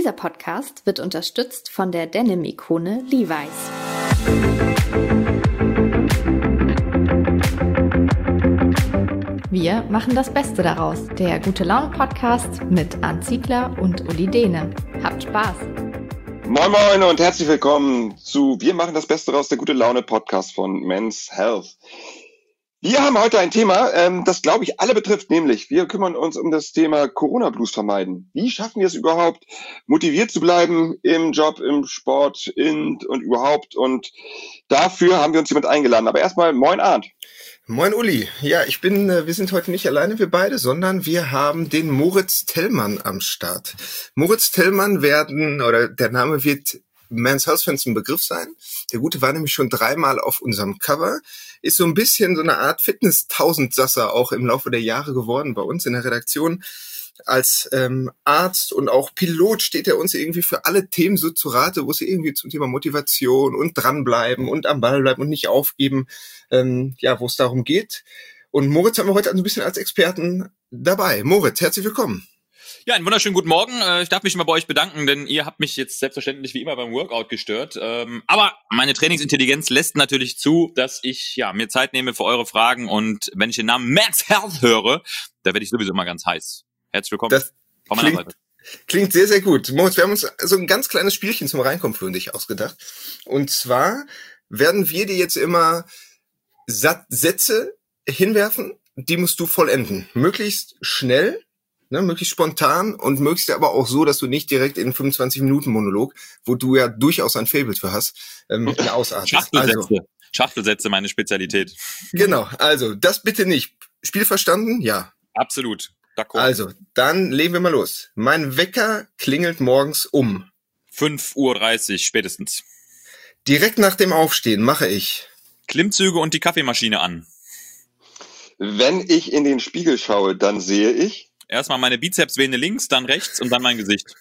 Dieser Podcast wird unterstützt von der Denim-Ikone Levi's. Wir machen das Beste daraus. Der Gute-Laune-Podcast mit Arndt Ziegler und Uli Dehne. Habt Spaß! Moin Moin und herzlich willkommen zu Wir machen das Beste daraus, der Gute-Laune-Podcast von Men's Health. Wir haben heute ein Thema, das, glaube ich, alle betrifft, nämlich wir kümmern uns um das Thema Corona-Blues vermeiden. Wie schaffen wir es überhaupt, motiviert zu bleiben im Job, im Sport und überhaupt? Und dafür haben wir uns jemand eingeladen. Aber erstmal, moin Arndt. Moin Uli. Ja, wir sind heute nicht alleine, wir beide, sondern wir haben den Moritz Tellmann am Start. Moritz Tellmann der Name wird Men's Health-Fans ein Begriff sein. Der Gute war nämlich schon 3-mal auf unserem Cover. Ist so ein bisschen so eine Art Fitness-Tausendsasser auch im Laufe der Jahre geworden bei uns in der Redaktion. Als Arzt und auch Pilot steht er uns irgendwie für alle Themen so zu Rate, wo es irgendwie zum Thema Motivation und dranbleiben und am Ball bleiben und nicht aufgeben, wo es darum geht. Und Moritz haben wir heute also ein bisschen als Experten dabei. Moritz, herzlich willkommen. Ja, einen wunderschönen guten Morgen. Ich darf mich mal bei euch bedanken, denn ihr habt mich jetzt selbstverständlich wie immer beim Workout gestört. Aber meine Trainingsintelligenz lässt natürlich zu, dass ich mir Zeit nehme für eure Fragen. Und wenn ich den Namen Men's Health höre, da werde ich sowieso mal ganz heiß. Herzlich willkommen das von meiner Seite. Klingt sehr, sehr gut. Moritz, wir haben uns so ein ganz kleines Spielchen zum Reinkommen für dich ausgedacht. Und zwar werden wir dir jetzt immer Sätze hinwerfen, die musst du vollenden. Möglichst schnell, möglichst spontan und möglichst aber auch so, dass du nicht direkt in 25-Minuten-Monolog, wo du ja durchaus ein Faible für hast, ausartest. Schachtelsätze, meine Spezialität. Genau, also das bitte nicht. Spiel verstanden? Ja. Absolut. D'accord. Also, dann legen wir mal los. Mein Wecker klingelt morgens um 5:30 Uhr spätestens. Direkt nach dem Aufstehen mache ich Klimmzüge und die Kaffeemaschine an. Wenn ich in den Spiegel schaue, dann sehe ich erstmal meine Bizepsvene links, dann rechts und dann mein Gesicht.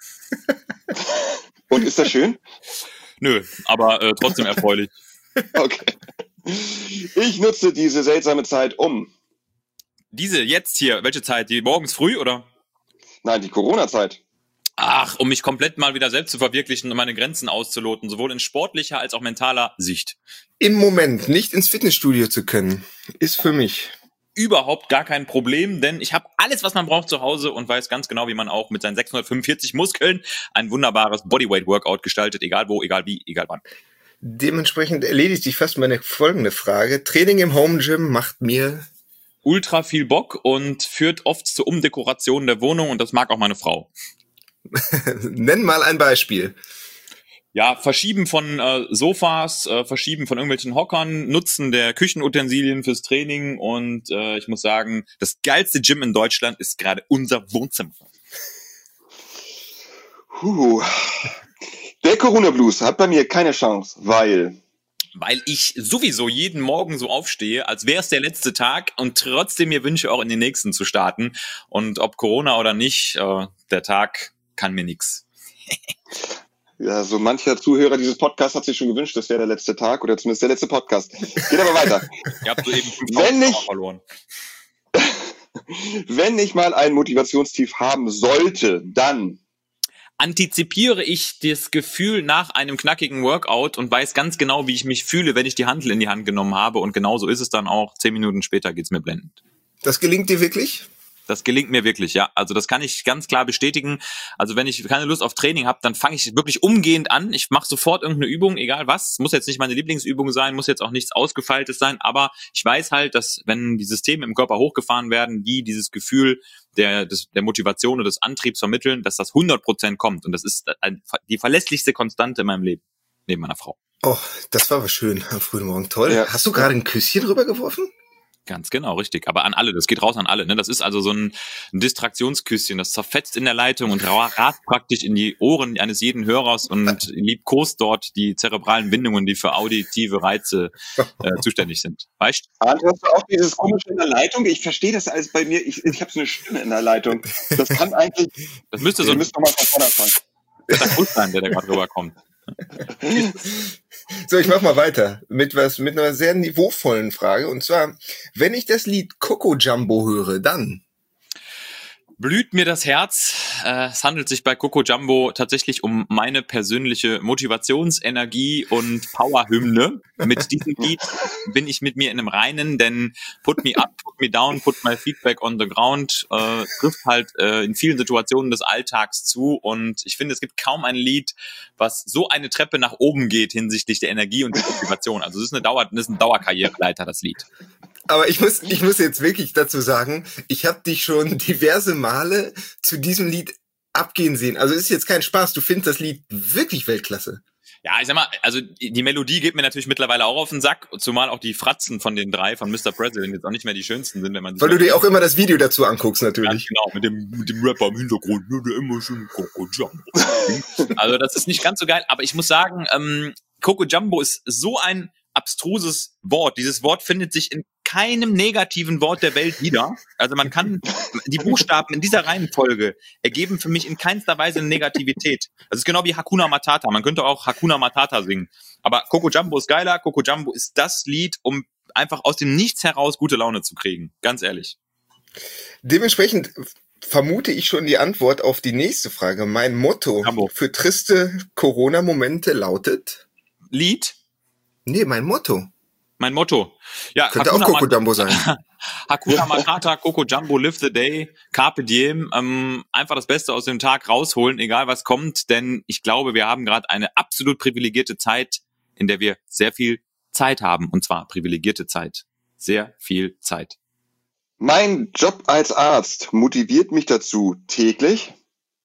Und ist das schön? Nö, aber trotzdem erfreulich. Okay. Ich nutze diese seltsame Zeit Diese jetzt hier, welche Zeit? Die morgens früh, oder? Nein, die Corona-Zeit. Ach, um mich komplett mal wieder selbst zu verwirklichen und meine Grenzen auszuloten, sowohl in sportlicher als auch mentaler Sicht. Im Moment nicht ins Fitnessstudio zu können, ist für mich überhaupt gar kein Problem, denn ich habe alles, was man braucht zu Hause und weiß ganz genau, wie man auch mit seinen 645 Muskeln ein wunderbares Bodyweight-Workout gestaltet, egal wo, egal wie, egal wann. Dementsprechend erledigt sich fast meine folgende Frage. Training im Home Gym macht mir ultra viel Bock und führt oft zur Umdekoration der Wohnung und das mag auch meine Frau. Nenn mal ein Beispiel. Ja, Verschieben von Sofas, Verschieben von irgendwelchen Hockern, Nutzen der Küchenutensilien fürs Training und ich muss sagen, das geilste Gym in Deutschland ist gerade unser Wohnzimmer. Der Corona-Blues hat bei mir keine Chance, weil ich sowieso jeden Morgen so aufstehe, als wäre es der letzte Tag und trotzdem mir wünsche, auch in den nächsten zu starten. Und ob Corona oder nicht, der Tag kann mir nix. Ja, so mancher Zuhörer dieses Podcasts hat sich schon gewünscht, das wäre der letzte Tag oder zumindest der letzte Podcast. Geht aber weiter. Ihr habt soeben 5.000 verloren. Wenn ich mal ein Motivationstief haben sollte, dann antizipiere ich das Gefühl nach einem knackigen Workout und weiß ganz genau, wie ich mich fühle, wenn ich die Hantel in die Hand genommen habe. Und genauso ist es dann auch. 10 Minuten später geht's mir blendend. Das gelingt dir wirklich? Das gelingt mir wirklich, ja. Also das kann ich ganz klar bestätigen. Also wenn ich keine Lust auf Training habe, dann fange ich wirklich umgehend an. Ich mache sofort irgendeine Übung, egal was. Muss jetzt nicht meine Lieblingsübung sein, muss jetzt auch nichts Ausgefeiltes sein. Aber ich weiß halt, dass wenn die Systeme im Körper hochgefahren werden, die dieses Gefühl der Motivation und des Antriebs vermitteln, dass das 100% kommt. Und das ist die verlässlichste Konstante in meinem Leben, neben meiner Frau. Oh, das war aber schön am frühen Morgen. Toll. Ja. Hast du gerade ein Küsschen rübergeworfen? Ganz genau, richtig. Aber an alle, das geht raus an alle. Ne? Das ist also so ein Distraktionsküsschen, das zerfetzt in der Leitung und rast praktisch in die Ohren eines jeden Hörers und liebkost dort die zerebralen Bindungen, die für auditive Reize zuständig sind. Weißt du? Hast du auch dieses komische in der Leitung? Ich verstehe das alles bei mir. Ich habe so eine Stimme in der Leitung. Das kann eigentlich... Das müsste so... Wir müssen nochmal von vorne anfangen. Das ist der Kuss sein, der da gerade rüberkommt. So, ich mach mal weiter mit einer sehr niveauvollen Frage. Und zwar, wenn ich das Lied Coco Jumbo höre, dann blüht mir das Herz. Es handelt sich bei Coco Jumbo tatsächlich um meine persönliche Motivationsenergie und Powerhymne. Mit diesem Lied bin ich mit mir in einem Reinen, denn Put Me Up, Put Me Down, Put My Feedback on the Ground trifft halt in vielen Situationen des Alltags zu, und ich finde, es gibt kaum ein Lied, was so eine Treppe nach oben geht hinsichtlich der Energie und der Motivation. Also es ist ein Dauerkarriereleiter, das Lied. Aber ich muss jetzt wirklich dazu sagen, ich habe dich schon diverse Male zu diesem Lied abgehen sehen. Also ist jetzt kein Spaß, du findest das Lied wirklich Weltklasse. Ja, ich sag mal, also die Melodie geht mir natürlich mittlerweile auch auf den Sack, zumal auch die Fratzen von den drei, von Mr. President, jetzt auch nicht mehr die schönsten sind, wenn man sich... Weil du dir auch immer das Video dazu anguckst, natürlich. Ja, genau, mit dem Rapper im Hintergrund, der immer schön Coco Jumbo. Also das ist nicht ganz so geil, aber ich muss sagen, Coco Jumbo ist so ein abstruses Wort. Dieses Wort findet sich in keinem negativen Wort der Welt wieder. Also man kann, die Buchstaben in dieser Reihenfolge ergeben für mich in keinster Weise eine Negativität. Das ist genau wie Hakuna Matata. Man könnte auch Hakuna Matata singen. Aber Coco Jumbo ist geiler. Coco Jumbo ist das Lied, um einfach aus dem Nichts heraus gute Laune zu kriegen. Ganz ehrlich. Dementsprechend vermute ich schon die Antwort auf die nächste Frage. Mein Motto für triste Corona-Momente lautet? Lied? Nee, mein Motto. Mein Motto. Ja, könnte Hakuna auch Coco Jumbo sein. Hakuna Matata, Coco Jumbo, live the day, Carpe Diem. Einfach das Beste aus dem Tag rausholen, egal was kommt, denn ich glaube, wir haben gerade eine absolut privilegierte Zeit, in der wir sehr viel Zeit haben. Und zwar privilegierte Zeit. Sehr viel Zeit. Mein Job als Arzt motiviert mich dazu, täglich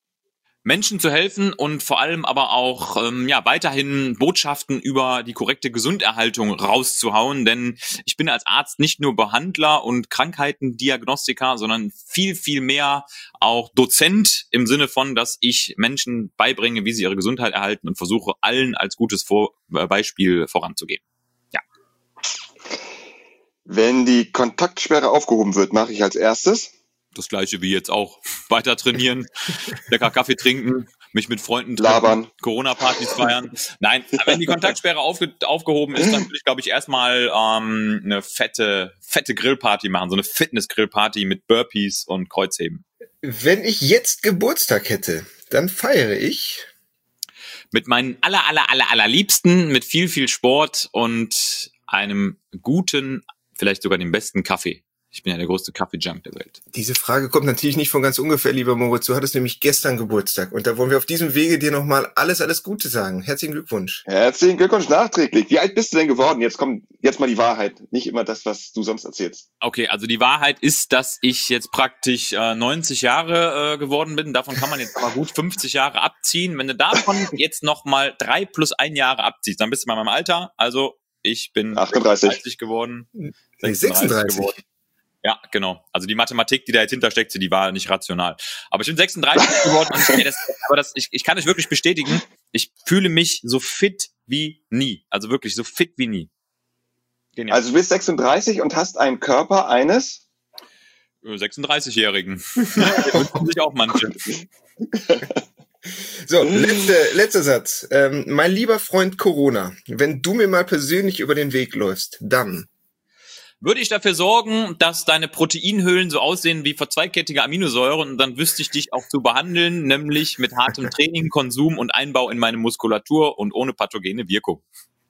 Menschen zu helfen und vor allem aber auch weiterhin Botschaften über die korrekte Gesunderhaltung rauszuhauen, denn ich bin als Arzt nicht nur Behandler und Krankheitendiagnostiker, sondern viel, viel mehr auch Dozent im Sinne von, dass ich Menschen beibringe, wie sie ihre Gesundheit erhalten, und versuche, allen als gutes Beispiel voranzugehen. Ja. Wenn die Kontaktsperre aufgehoben wird, mache ich als erstes das Gleiche wie jetzt auch. Weiter trainieren, lecker Kaffee trinken, mich mit Freunden treffen, labern, Corona-Partys feiern. Nein, wenn die Kontaktsperre aufgehoben ist, dann würde ich, glaube ich, erstmal eine fette Grillparty machen, so eine Fitness-Grillparty mit Burpees und Kreuzheben. Wenn ich jetzt Geburtstag hätte, dann feiere ich mit meinen allerliebsten, mit viel, viel Sport und einem guten, vielleicht sogar dem besten Kaffee. Ich bin ja der größte Kaffee-Junk der Welt. Diese Frage kommt natürlich nicht von ganz ungefähr, lieber Moritz. Du hattest nämlich gestern Geburtstag. Und da wollen wir auf diesem Wege dir nochmal alles Gute sagen. Herzlichen Glückwunsch. Herzlichen Glückwunsch nachträglich. Wie alt bist du denn geworden? Jetzt kommt mal die Wahrheit. Nicht immer das, was du sonst erzählst. Okay, also die Wahrheit ist, dass ich jetzt praktisch 90 Jahre geworden bin. Davon kann man jetzt aber gut 50 Jahre abziehen. Wenn du davon jetzt nochmal 3 plus 1 Jahre abziehst, dann bist du bei meinem Alter. Also ich bin 38 geworden. 36 geworden. Ja, genau. Also die Mathematik, die da jetzt hintersteckt, die war nicht rational. Aber ich bin 36 geworden und ich kann euch wirklich bestätigen, ich fühle mich so fit wie nie. Also wirklich so fit wie nie. Genial. Also du bist 36 und hast einen Körper eines 36-Jährigen. Wünschen sich auch manche. So, letzter Satz. Mein lieber Freund Corona, wenn du mir mal persönlich über den Weg läufst, dann würde ich dafür sorgen, dass deine Proteinhüllen so aussehen wie verzweigkettige Aminosäuren, und dann wüsste ich dich auch zu behandeln, nämlich mit hartem Training, Konsum und Einbau in meine Muskulatur und ohne pathogene Wirkung.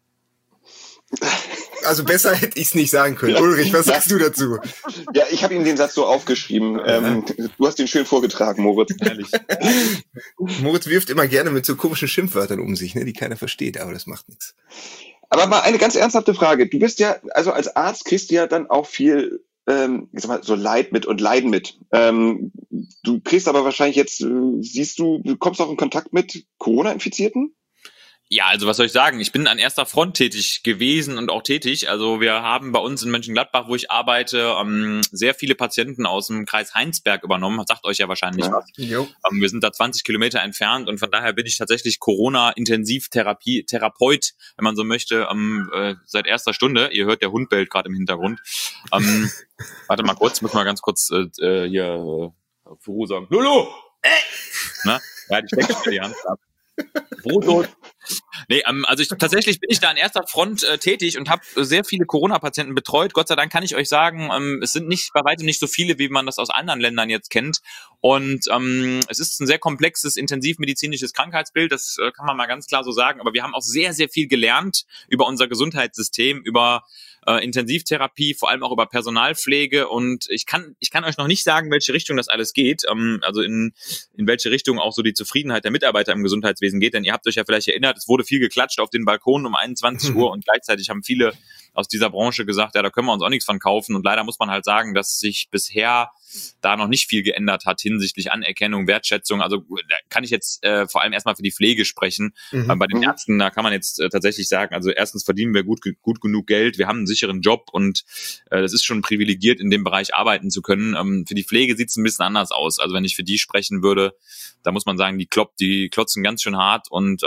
Also besser hätte ich es nicht sagen können. Ja. Ulrich, was sagst du dazu? Ja, ich habe ihm den Satz so aufgeschrieben. Du hast den schön vorgetragen, Moritz. Ehrlich. Moritz wirft immer gerne mit so komischen Schimpfwörtern um sich, ne, die keiner versteht, aber das macht nichts. Aber mal eine ganz ernsthafte Frage. Du bist ja, also als Arzt kriegst du ja dann auch viel, ich sag mal, so Leid mit und Leiden mit. Du kriegst aber wahrscheinlich jetzt, du kommst auch in Kontakt mit Corona-Infizierten? Ja, also was soll ich sagen? Ich bin an erster Front tätig gewesen und auch tätig. Also wir haben bei uns in Mönchengladbach, wo ich arbeite, sehr viele Patienten aus dem Kreis Heinsberg übernommen. Sagt euch ja wahrscheinlich was. Wir sind da 20 Kilometer entfernt und von daher bin ich tatsächlich Corona-Intensivtherapeut, wenn man so möchte, seit erster Stunde. Ihr hört, der Hund bellt gerade im Hintergrund. Warte mal kurz, muss mal ganz kurz hier für Ruhe sagen. Lulu! Na? Ja, die steckt mir die Hand ab. Brotdot. Nee, also tatsächlich bin ich da an erster Front tätig und habe sehr viele Corona-Patienten betreut. Gott sei Dank kann ich euch sagen, es sind bei weitem nicht so viele, wie man das aus anderen Ländern jetzt kennt. Und es ist ein sehr komplexes, intensivmedizinisches Krankheitsbild, das kann man mal ganz klar so sagen. Aber wir haben auch sehr, sehr viel gelernt über unser Gesundheitssystem, über Intensivtherapie, vor allem auch über Personalpflege. Und ich kann euch noch nicht sagen, welche Richtung das alles geht, also in welche Richtung auch so die Zufriedenheit der Mitarbeiter im Gesundheitswesen geht. Denn ihr habt euch ja vielleicht erinnert, es wurde viel geklatscht auf den Balkonen um 21 Uhr und gleichzeitig haben viele aus dieser Branche gesagt, ja, da können wir uns auch nichts von kaufen. Und leider muss man halt sagen, dass sich bisher da noch nicht viel geändert hat hinsichtlich Anerkennung, Wertschätzung. Also da kann ich jetzt vor allem erstmal für die Pflege sprechen. Bei den Ärzten, da kann man jetzt tatsächlich sagen, also erstens verdienen wir gut genug Geld, wir haben einen sicheren Job und das ist schon privilegiert, in dem Bereich arbeiten zu können. Für die Pflege sieht es ein bisschen anders aus. Also wenn ich für die sprechen würde, da muss man sagen, die klotzen ganz schön hart und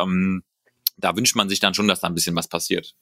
da wünscht man sich dann schon, dass da ein bisschen was passiert.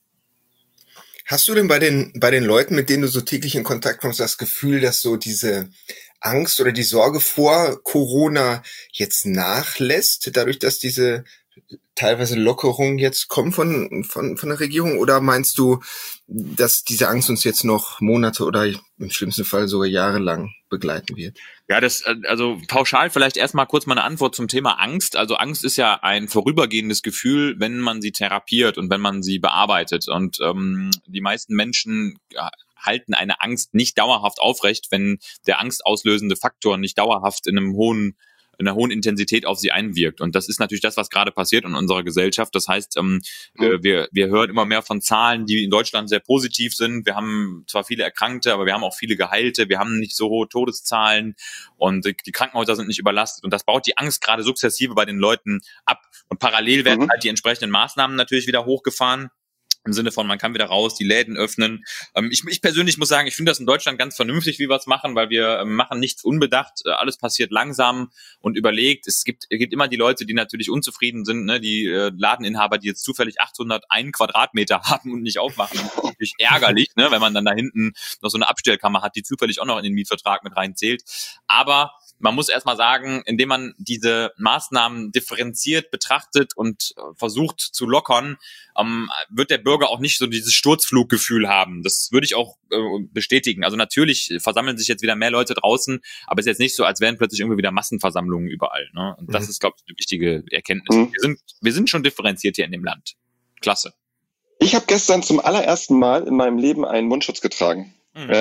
Hast du denn bei den Leuten, mit denen du so täglich in Kontakt kommst, das Gefühl, dass so diese Angst oder die Sorge vor Corona jetzt nachlässt, dadurch, dass diese teilweise Lockerungen jetzt kommen von der Regierung? Oder meinst du, dass diese Angst uns jetzt noch Monate oder im schlimmsten Fall sogar jahrelang begleiten wird? Ja, also pauschal vielleicht erstmal kurz mal eine Antwort zum Thema Angst. Also Angst ist ja ein vorübergehendes Gefühl, wenn man sie therapiert und wenn man sie bearbeitet. Und die meisten Menschen halten eine Angst nicht dauerhaft aufrecht, wenn der angstauslösende Faktor nicht dauerhaft in einer hohen Intensität auf sie einwirkt. Und das ist natürlich das, was gerade passiert in unserer Gesellschaft. Das heißt, wir hören immer mehr von Zahlen, die in Deutschland sehr positiv sind. Wir haben zwar viele Erkrankte, aber wir haben auch viele Geheilte. Wir haben nicht so hohe Todeszahlen und die Krankenhäuser sind nicht überlastet. Und das baut die Angst gerade sukzessive bei den Leuten ab. Und parallel werden halt die entsprechenden Maßnahmen natürlich wieder hochgefahren. Im Sinne von, man kann wieder raus, die Läden öffnen. Ich persönlich muss sagen, ich finde das in Deutschland ganz vernünftig, wie wir es machen, weil wir machen nichts unbedacht. Alles passiert langsam und überlegt. Es gibt immer die Leute, die natürlich unzufrieden sind, ne? Die Ladeninhaber, die jetzt zufällig 801 Quadratmeter haben und nicht aufmachen. Das ist natürlich ärgerlich, ne? Wenn man dann da hinten noch so eine Abstellkammer hat, die zufällig auch noch in den Mietvertrag mit reinzählt. Aber man muss erstmal sagen, indem man diese Maßnahmen differenziert betrachtet und versucht zu lockern, wird der Bürger auch nicht so dieses Sturzfluggefühl haben. Das würde ich auch bestätigen. Also natürlich versammeln sich jetzt wieder mehr Leute draußen, aber es ist jetzt nicht so, als wären plötzlich irgendwie wieder Massenversammlungen überall. Ne? Und das ist, glaube ich, eine wichtige Erkenntnis. Wir sind schon differenziert hier in dem Land. Klasse. Ich habe gestern zum allerersten Mal in meinem Leben einen Mundschutz getragen.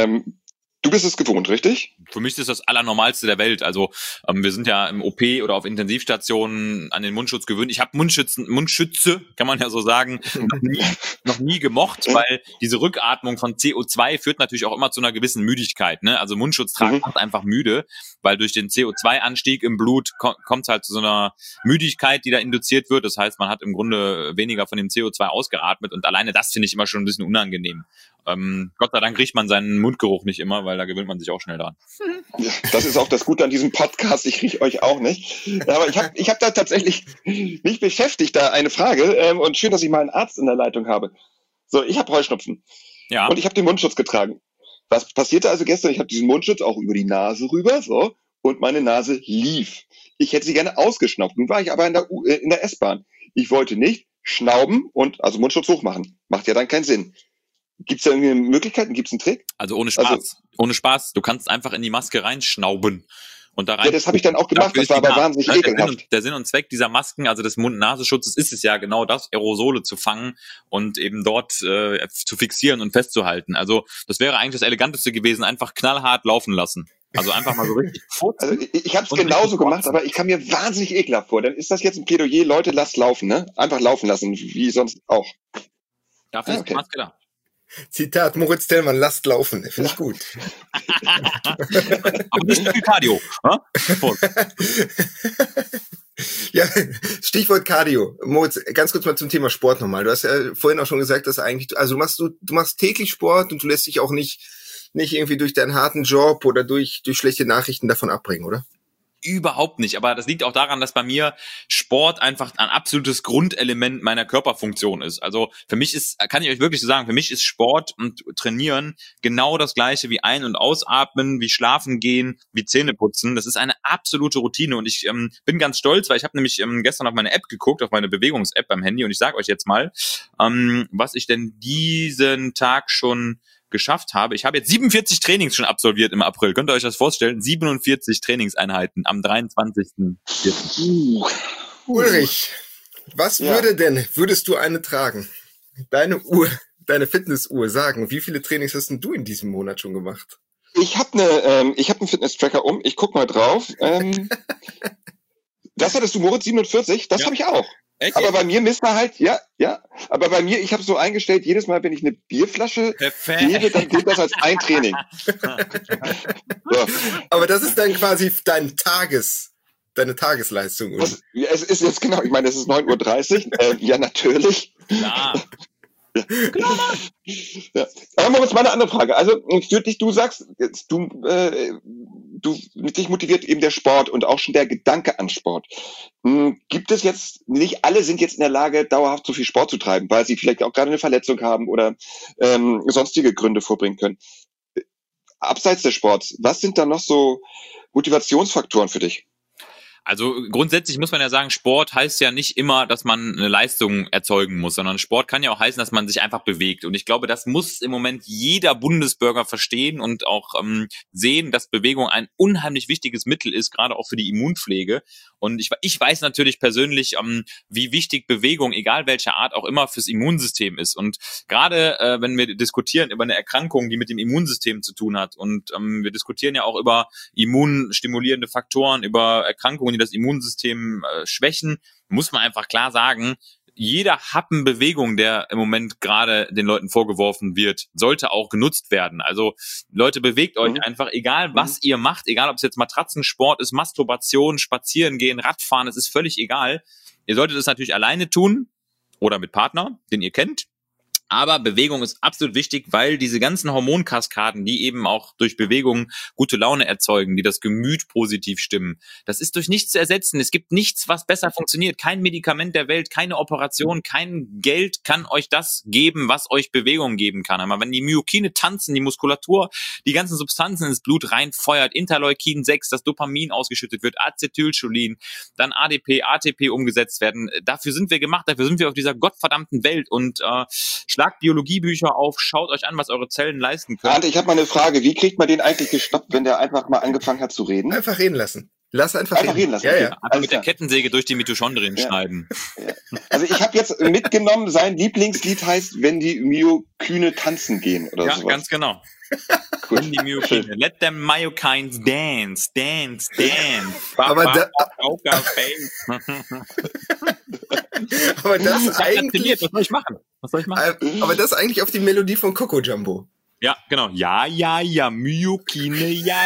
Du bist es gewohnt, richtig? Für mich ist das Allernormalste der Welt. Also wir sind ja im OP oder auf Intensivstationen an den Mundschutz gewöhnt. Ich habe Mundschütze, kann man ja so sagen, noch nie gemocht, weil diese Rückatmung von CO2 führt natürlich auch immer zu einer gewissen Müdigkeit. Ne? Also Mundschutz tragen macht einfach müde, weil durch den CO2-Anstieg im Blut kommt es halt zu so einer Müdigkeit, die da induziert wird. Das heißt, man hat im Grunde weniger von dem CO2 ausgeatmet und alleine das finde ich immer schon ein bisschen unangenehm. Gott sei Dank riecht man seinen Mundgeruch nicht immer, weil da gewöhnt man sich auch schnell dran. Ja, das ist auch das Gute an diesem Podcast. Ich rieche euch auch nicht. Aber ich hab da tatsächlich mich beschäftigt, da eine Frage. Und schön, dass ich mal einen Arzt in der Leitung habe. So, ich habe Heuschnupfen. Ja. Und ich habe den Mundschutz getragen. Was passierte also gestern? Ich habe diesen Mundschutz auch über die Nase rüber, so, und meine Nase lief. Ich hätte sie gerne ausgeschnaubt. Nun war ich aber in der S-Bahn. Ich wollte nicht schnauben und also Mundschutz hochmachen. Macht ja dann keinen Sinn. Gibt es da irgendwie Möglichkeiten? Gibt es einen Trick? Also ohne Spaß. Ohne Spaß. Du kannst einfach in die Maske reinschnauben. Und da rein. Ja, das habe ich dann auch gemacht. Das war aber wahnsinnig ekelhaft. Der Sinn und Zweck dieser Masken, also des Mund-Nasenschutzes, ist es ja genau das, Aerosole zu fangen und eben dort zu fixieren und festzuhalten. Also das wäre eigentlich das Eleganteste gewesen, einfach knallhart laufen lassen. Also einfach mal so richtig. Also ich habe es genauso gemacht, aber ich kam mir wahnsinnig ekelhaft vor. Dann ist das jetzt ein Plädoyer, Leute, lasst laufen, ne? Einfach laufen lassen, wie sonst auch. Dafür ist die Maske da. Zitat Moritz Tellmann, lasst laufen. Finde ich gut. Aber nicht viel Cardio. Ja, Stichwort Cardio. Moritz, ganz kurz mal zum Thema Sport nochmal. Du hast ja vorhin auch schon gesagt, dass eigentlich, also du machst täglich Sport und du lässt dich auch nicht irgendwie durch deinen harten Job oder durch schlechte Nachrichten davon abbringen, oder? Überhaupt nicht, aber das liegt auch daran, dass bei mir Sport einfach ein absolutes Grundelement meiner Körperfunktion ist. Also für mich kann ich euch wirklich so sagen, für mich ist Sport und Trainieren genau das Gleiche wie Ein- und Ausatmen, wie Schlafen gehen, wie Zähne putzen. Das ist eine absolute Routine und ich bin ganz stolz, weil ich habe nämlich gestern auf meine App geguckt, auf meine Bewegungs-App beim Handy und ich sage euch jetzt mal, was ich denn diesen Tag schon geschafft habe. Ich habe jetzt 47 Trainings schon absolviert im April. Könnt ihr euch das vorstellen? 47 Trainingseinheiten am 23.04. Ulrich, was würdest du eine tragen? Deine Uhr, deine Fitnessuhr sagen. Wie viele Trainings hast denn du in diesem Monat schon gemacht? Ich habe einen Fitness-Tracker ich guck mal drauf. Das hattest du, Moritz, 47? Das habe ich auch. Echt? Aber bei mir misst er halt, ja. Aber bei mir, ich habe so eingestellt, jedes Mal, wenn ich eine Bierflasche gebe, dann gilt das als ein Training. So. Aber das ist dann quasi deine Tagesleistung, oder? Es ist jetzt genau, ich meine, es ist 9:30 Uhr. Ja, natürlich. Klar. Ja. Aber Moritz, mal eine andere Frage. Also für dich, du sagst, dich motiviert eben der Sport und auch schon der Gedanke an Sport. Gibt es jetzt, nicht alle sind jetzt in der Lage, dauerhaft so viel Sport zu treiben, weil sie vielleicht auch gerade eine Verletzung haben oder sonstige Gründe vorbringen können. Abseits des Sports, was sind da noch so Motivationsfaktoren für dich? Also grundsätzlich muss man ja sagen, Sport heißt ja nicht immer, dass man eine Leistung erzeugen muss, sondern Sport kann ja auch heißen, dass man sich einfach bewegt. Und ich glaube, das muss im Moment jeder Bundesbürger verstehen und auch sehen, dass Bewegung ein unheimlich wichtiges Mittel ist, gerade auch für die Immunpflege. Und ich weiß natürlich persönlich, wie wichtig Bewegung, egal welcher Art auch immer, fürs Immunsystem ist. Und gerade wenn wir diskutieren über eine Erkrankung, die mit dem Immunsystem zu tun hat, und wir diskutieren ja auch über immunstimulierende Faktoren, über Erkrankungen, die das Immunsystem schwächen, muss man einfach klar sagen, jeder Happen Bewegung, der im Moment gerade den Leuten vorgeworfen wird, sollte auch genutzt werden. Also Leute, bewegt euch einfach, egal was ihr macht, egal ob es jetzt Matratzensport ist, Masturbation, Spazieren gehen, Radfahren, es ist völlig egal. Ihr solltet es natürlich alleine tun oder mit Partner, den ihr kennt. Aber Bewegung ist absolut wichtig, weil diese ganzen Hormonkaskaden, die eben auch durch Bewegung gute Laune erzeugen, die das Gemüt positiv stimmen, das ist durch nichts zu ersetzen. Es gibt nichts, was besser funktioniert. Kein Medikament der Welt, keine Operation, kein Geld kann euch das geben, was euch Bewegung geben kann. Aber wenn die Myokine tanzen, die Muskulatur, die ganzen Substanzen ins Blut reinfeuert, Interleukin 6, das Dopamin ausgeschüttet wird, Acetylcholin, dann ADP, ATP umgesetzt werden. Dafür sind wir gemacht, dafür sind wir auf dieser gottverdammten Welt und schlagt Biologiebücher auf, schaut euch an, was eure Zellen leisten können. Arndt, ich habe mal eine Frage. Wie kriegt man den eigentlich gestoppt, wenn der einfach mal angefangen hat zu reden? Einfach reden lassen. Lass einfach reden lassen. Ja. Einfach mit der Kettensäge durch die Mitochondrien schneiden. Ja. Also ich habe jetzt mitgenommen, sein Lieblingslied heißt, wenn die Myokine tanzen gehen oder sowas. Ja, ganz genau. Cool. Wenn die Myokine. Let them myokines dance, dance, dance. Aber das eigentlich... Was soll ich machen? Aber das eigentlich auf die Melodie von Coco Jumbo. Ja, genau. Ja, Myokine, ja.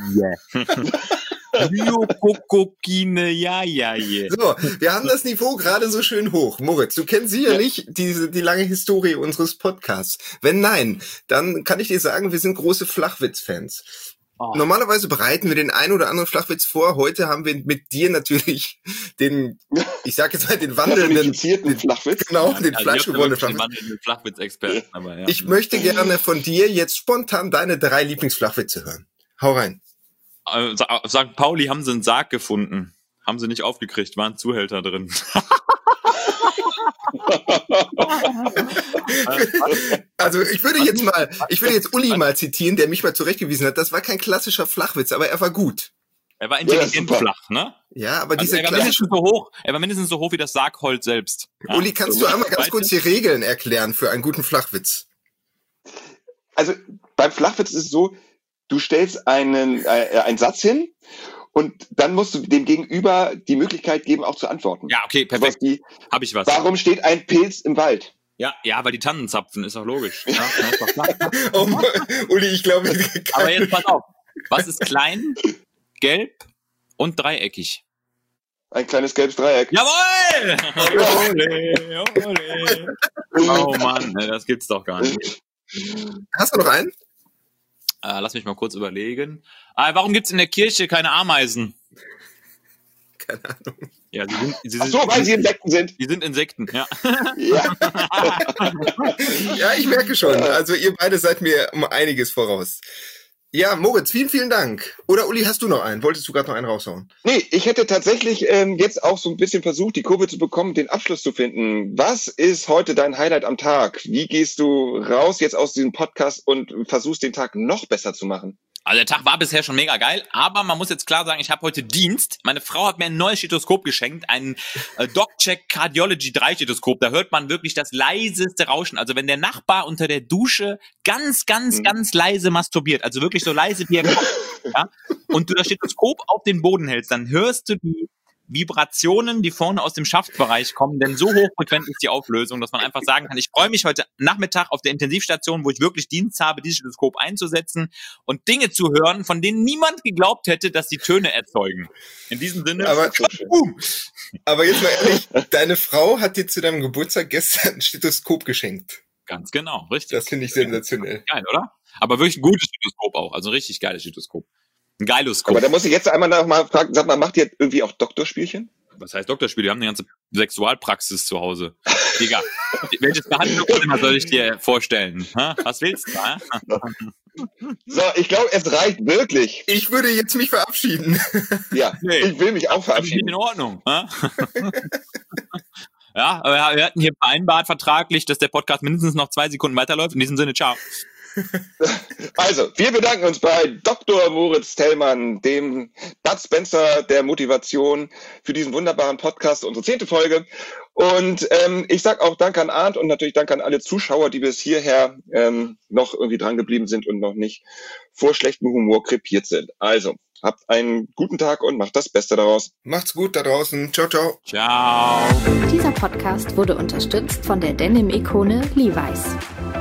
Myokokine, ja. So, wir haben das Niveau gerade so schön hoch. Moritz, du kennst sicherlich die lange Historie unseres Podcasts. Wenn nein, dann kann ich dir sagen, wir sind große Flachwitz-Fans. Oh. Normalerweise bereiten wir den einen oder anderen Flachwitz vor. Heute haben wir mit dir natürlich den wandelnden Flachwitz. Genau, den fleischgewordenen Flachwitz-Experten. Aber ja. Ich möchte gerne von dir jetzt spontan deine 3 Lieblingsflachwitze hören. Hau rein. St. Pauli haben sie einen Sarg gefunden. Haben sie nicht aufgekriegt, waren Zuhälter drin. Also ich würde jetzt Uli mal zitieren, der mich mal zurechtgewiesen hat. Das war kein klassischer Flachwitz, aber er war gut. Er war intelligent flach, ne? Ja, aber er war mindestens so hoch wie das Sargholz selbst. Ja? Uli, kannst du einmal ganz kurz die Regeln erklären für einen guten Flachwitz? Also beim Flachwitz ist es so, du stellst einen Satz hin und dann musst du dem Gegenüber die Möglichkeit geben, auch zu antworten. Ja, okay, perfekt. Hab ich was. Warum steht ein Pilz im Wald? Ja, weil die Tannen zapfen, ist doch logisch. Ja, ist doch klar. Oh, Uli, ich glaube... Aber jetzt pass auf. Was ist klein, gelb und dreieckig? Ein kleines gelbes Dreieck. Jawohl! Ole. Oh Mann, das gibt's doch gar nicht. Hast du noch einen? Lass mich mal kurz überlegen. Warum gibt's in der Kirche keine Ameisen? Keine Ahnung. Ja, weil sie Insekten sind. Die sind Insekten, ja. Ja, ich merke schon. Also ihr beide seid mir um einiges voraus. Ja, Moritz, vielen, vielen Dank. Oder Uli, hast du noch einen? Wolltest du gerade noch einen raushauen? Nee, ich hätte tatsächlich jetzt auch so ein bisschen versucht, die Kurve zu bekommen, den Abschluss zu finden. Was ist heute dein Highlight am Tag? Wie gehst du raus jetzt aus diesem Podcast und versuchst den Tag noch besser zu machen? Also der Tag war bisher schon mega geil, aber man muss jetzt klar sagen, ich habe heute Dienst. Meine Frau hat mir ein neues Stethoskop geschenkt, ein DocCheck Cardiology 3 Stethoskop. Da hört man wirklich das leiseste Rauschen. Also wenn der Nachbar unter der Dusche ganz leise masturbiert, also wirklich so leise wie er kann, ja, und du das Stethoskop auf den Boden hältst, dann hörst du die Vibrationen, die vorne aus dem Schaftbereich kommen, denn so hochfrequent ist die Auflösung, dass man einfach sagen kann, ich freue mich heute Nachmittag auf der Intensivstation, wo ich wirklich Dienst habe, dieses Stethoskop einzusetzen und Dinge zu hören, von denen niemand geglaubt hätte, dass sie Töne erzeugen. In diesem Sinne, aber jetzt mal ehrlich, deine Frau hat dir zu deinem Geburtstag gestern ein Stethoskop geschenkt. Ganz genau, richtig. Das finde ich sensationell. Geil, oder? Aber wirklich ein gutes Stethoskop auch, also ein richtig geiles Stethoskop. Ein Geiloskop. Aber da muss ich jetzt einmal noch mal fragen, sag mal, macht ihr irgendwie auch Doktorspielchen? Was heißt Doktorspiel? Wir haben eine ganze Sexualpraxis zu Hause. Digga, welches Behandlungsthema soll ich dir vorstellen? Was willst du? So, ich glaube, es reicht wirklich. Ich würde jetzt mich verabschieden. Ja, nee, ich will mich auch verabschieden. In Ordnung. Ja, aber wir hatten hier vereinbart vertraglich, dass der Podcast mindestens noch 2 Sekunden weiterläuft. In diesem Sinne, ciao. Also, wir bedanken uns bei Dr. Moritz Tellmann, dem Bud Spencer der Motivation, für diesen wunderbaren Podcast, unsere 10. Folge. Und ich sag auch Dank an Arndt und natürlich Dank an alle Zuschauer, die bis hierher noch irgendwie dran geblieben sind und noch nicht vor schlechtem Humor krepiert sind. Also, habt einen guten Tag und macht das Beste daraus. Macht's gut da draußen. Ciao, ciao. Ciao. Dieser Podcast wurde unterstützt von der Denim-Ikone Levi's.